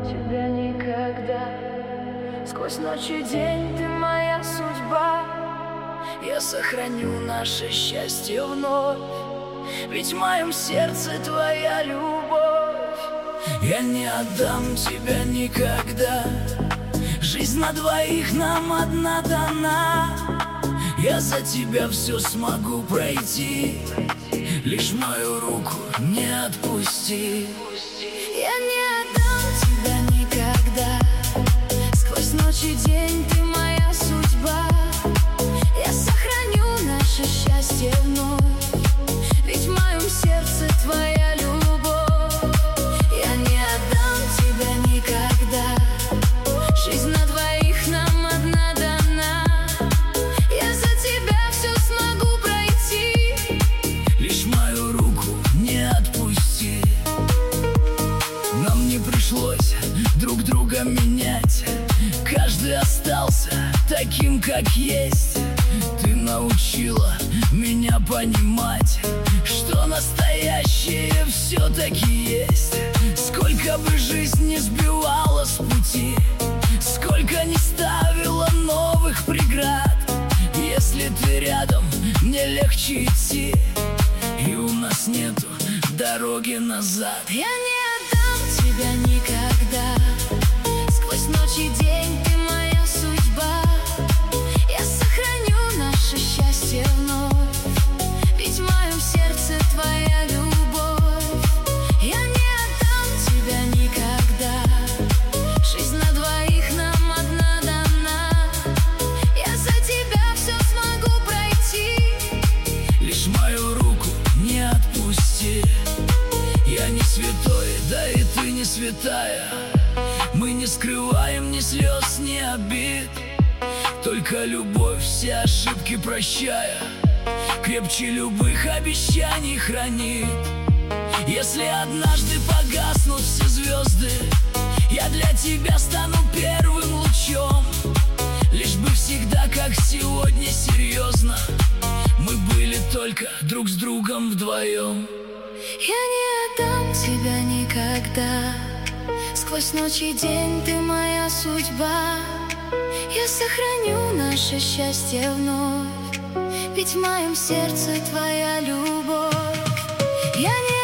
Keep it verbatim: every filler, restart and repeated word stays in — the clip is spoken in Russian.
тебя никогда. Сквозь ночь и день ты моя судьба. Я сохраню наше счастье вновь, ведь в моем сердце твоя любовь. Я не отдам тебя никогда. Жизнь на двоих нам одна дана. Я за тебя все смогу пройти, лишь мою руку не отпусти. Я не отдам тебя никогда. Сквозь ночь и день ты моя судьба. Я сохраню наше счастье вновь, ведь в моем сердце твоя любовь. Я не отдам тебя никогда. Жизнь на двоих нам одна дана. Я за тебя все смогу пройти, лишь мою руку не отпусти. Нам не пришлось друг друга менять. Каждый остался таким, как есть. Ты научила меня понимать, что настоящее все-таки есть. Сколько бы жизнь не сбивала с пути, сколько не ставила новых преград, если ты рядом, мне легче идти, и у нас нету дороги назад. Я не отдам тебя никогда. Сквозь ночь и день ты моя судьба. Я сохраню наше счастье вновь, ведь в моем сердце твоя любовь. Я не отдам тебя никогда. Жизнь на двоих нам одна дана. Я за тебя все смогу пройти, лишь мою руку не отпусти. Я не святой, да и ты не святая. Мы не скрываем ни слез, ни обид, только любовь, все ошибки прощая, крепче любых обещаний хранит. Если однажды погаснут все звезды, я для тебя стану первым лучом, лишь бы всегда, как сегодня, серьезно мы были только друг с другом вдвоем. я не отдам тебя никогда. Сквозь ночь и день ты моя судьба. Я сохраню наше счастье вновь, ведь в моем сердце твоя любовь. Я не